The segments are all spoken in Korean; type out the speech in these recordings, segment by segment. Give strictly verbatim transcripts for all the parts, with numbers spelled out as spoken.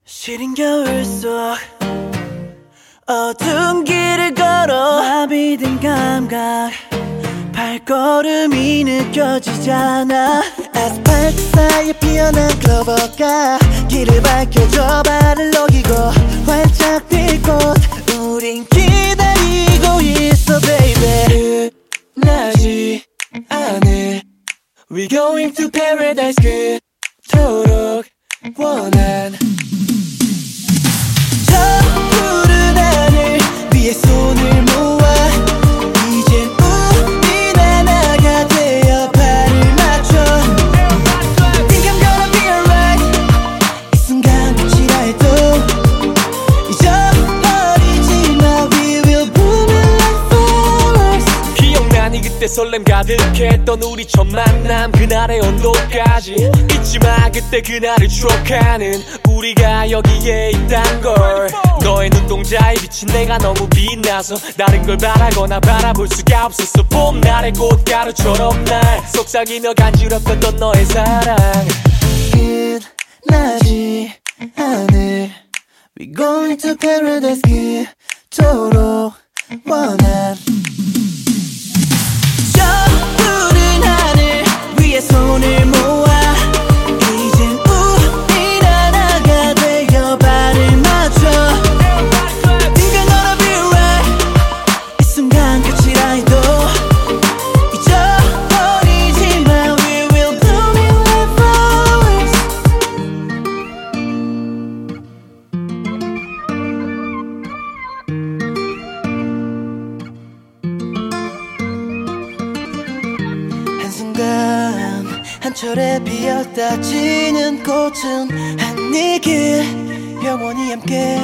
시린 겨울 속 어두운 길을 걸어 마비된 감각 발걸음이 느껴지잖아. 아스팔트 사이에 피어난 클로버가 길을 밝혀줘 발을 녹이고 활짝 필 곳 우린 기다리고 있어 baby. 끝나지 않을 We're going to paradise 그토록 원한 저 푸른 하늘 위에 손을 모아 이젠 우린 하나가 되어 발을 맞춰 Think I'm gonna be alright 이 순간 끝이라 해도 잊어버리지 마 We will bloom like flowers. 기억나니 그때 설렘 가득했던 우리 첫 만남 그날의 온도까지 잊지 마 그때 그날을 추억하는 우리가 여기에 있단 걸. 너의 눈동자에 비친 내가 너무 빛나서 다른 걸 바라거나 바라볼 수가 없었어. 봄날의 꽃가루처럼 날 속삭이며 간지럽혔던 너의 사랑. 끝나지 않을 We're going to paradise 그토록 원한 저 푸른 하늘 위에 손을 모아 이젠 우린 하나가 되어 발을 맞춰 Think I'm gonna be right 이 순간 끝이라 해도 잊어버리지 마 We will bloom like flowers. 한순간 한 철에 피었다 지는 꽃은 한 이길 영원히 함께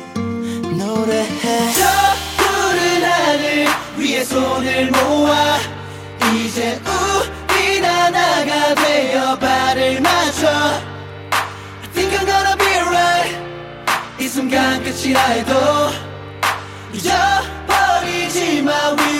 노래해. 저 푸른 하늘 위에 손을 모아 이제 우린 하나가 되어 발을 맞춰 I think I'm gonna be alright 이 순간 끝이라 해도 잊어버리지 마 We